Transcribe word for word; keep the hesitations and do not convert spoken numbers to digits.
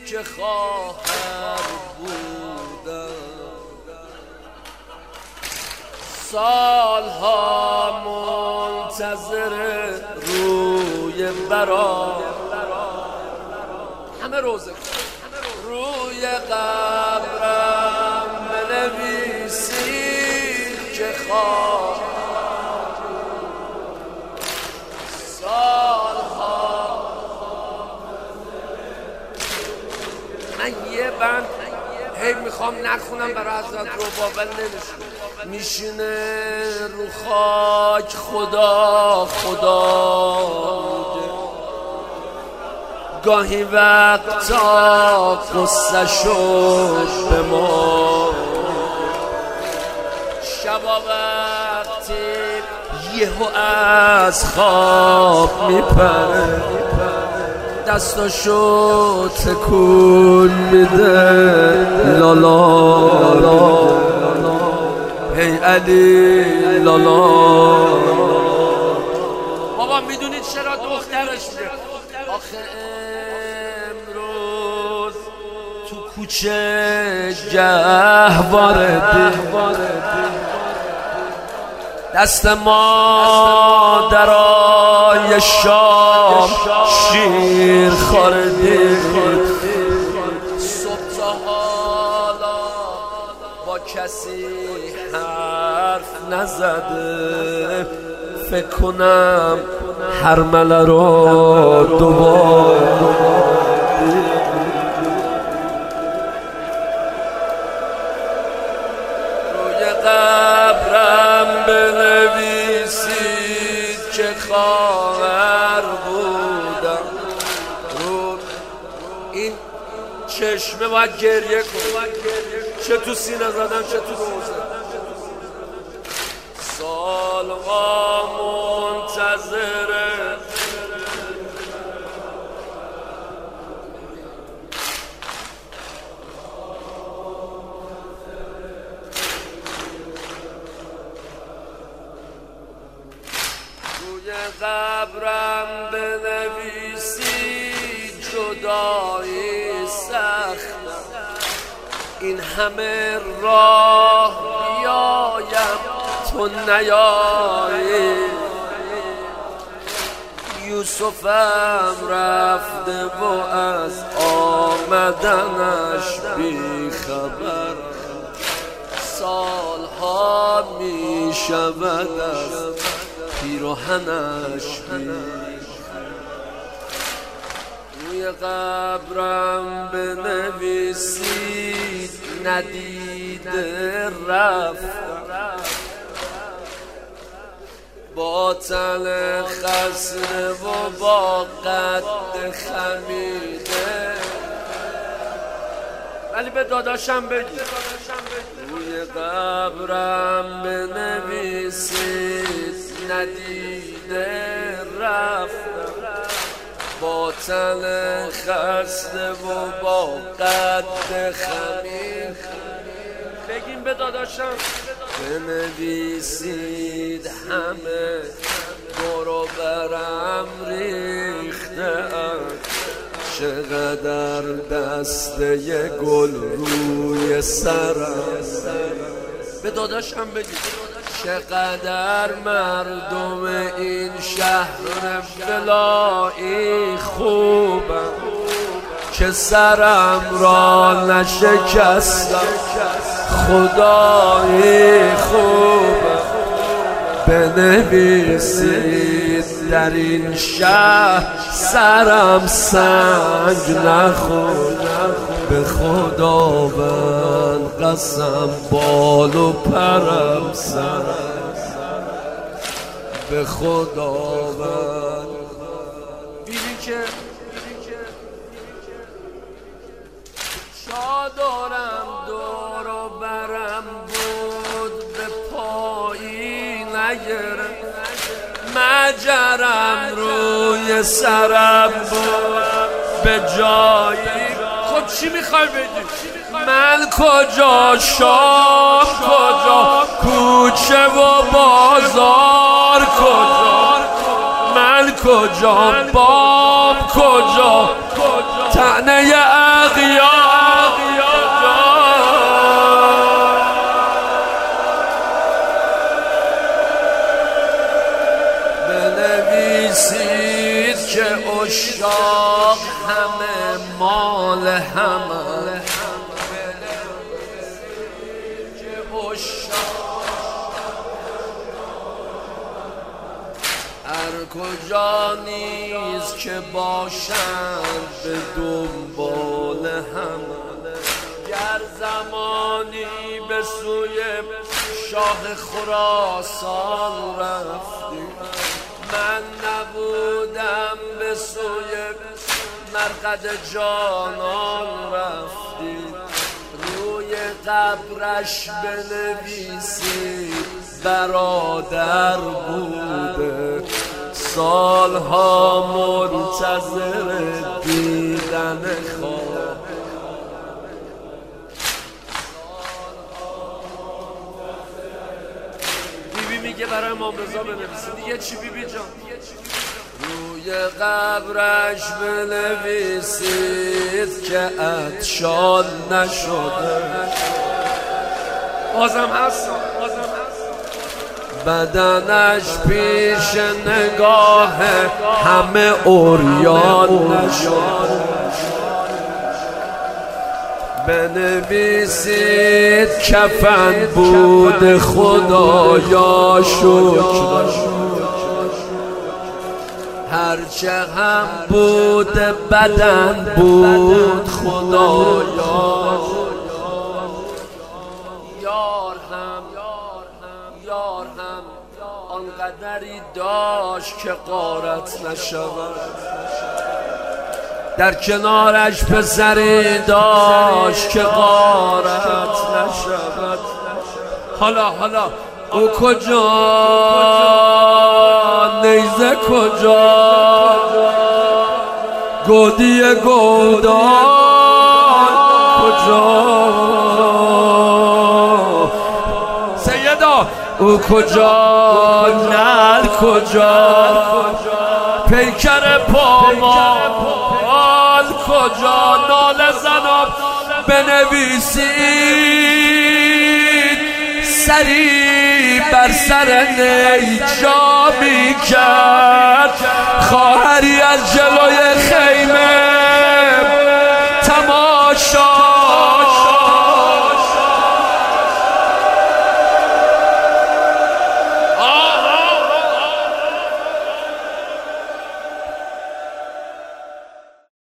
که خواهر بودم، سالها منتظر روی برا، همه روزه روی قبرم بنویسی که خواهر، سالها من یه بند هی میخوام نخونم برای حضرت رباب ولی نمیشه، میشینه رو خاک خدا خدا میگه، گاهی وقتا قصه شد به ما، شبا وقتی یهو از خواب میپره، دستاشو تکون میده لالا، هی علی لالا. بابا میدونید چرا دخترش میگه آخه امروز تو کوچه گهواره، دست مادرای شام شیر خوردی، صبح تا حالا با کسی حرف نزده، فکر کنم حرمله رو دوباره روی قبرم بنویسید که خواهر بودم. رو این چشمه باید گریه کنم، چه تو سینه زدم چه تو روزه، سالها منتظره روی قبرم بنویسی جدایی سخت، این همه راه بیایم تو نیایی، یوسفم رفته و از آمدنش بی خبر، سالها می شود از پیراهنش بی، روی قبرم بنویسید ندیده رفت، با تن خسته و با قد خمیده، ولی به داداشم بگی روی قبرم بنویسید ندیده رفت، با تن خسته و با قد خمیده، بگیم به داداشم بنویسید همه دور و برم ریخته‌اند، چقدر دسته گل روی سرم، به داداشم بگید چقدر مردم این شهر بلایی خوبم که سرم را نشکستم، خدای خوبم. بنویسید در این شهر سرم سنگ نخورد، به خداوند قسم بال و پرم سرم، به خداوند. ببین که چادرم دور و برم بود به پایی نگرفت، مجرم روی سرم بود به جایی. خب چی میخوای بگی؟ من کجا شام کجا کوچه و بازار کجا، من کجا بام کجا تنه عقیل بنویسید که عشاق همه مال همه، هر کجا نیز که باشند به دنبال همه. گر زمانی به سوی شاه خراسان رفتی، من نبودم به سوی مرقد جانان رفتی. روی قبرش بنویسید برادر بوده، سالها منتظر دیدن خواب. بیبی میگه برای امام رضا بنویسید دیگه چی بیبی جان؟ روی قبرش بنویسید که عطشان نشده. بازم هست بدنش پیش نگاه همه عریان نشده. بنویسید کفن بود خدایا شکر، هرچه هم بود بدن بود خدایا. یار هم یار هم آنقدری داشت که غارت نشود، در کنارش پسری داشت که غارت نشود. حالا حالا او کجا، نیزه کجا، گودی گودان کجا، سیدا او کجا، نل کجا، پیکر پامال کجا. ناله زناب بنویسید سری بر سر نی جا می کرد،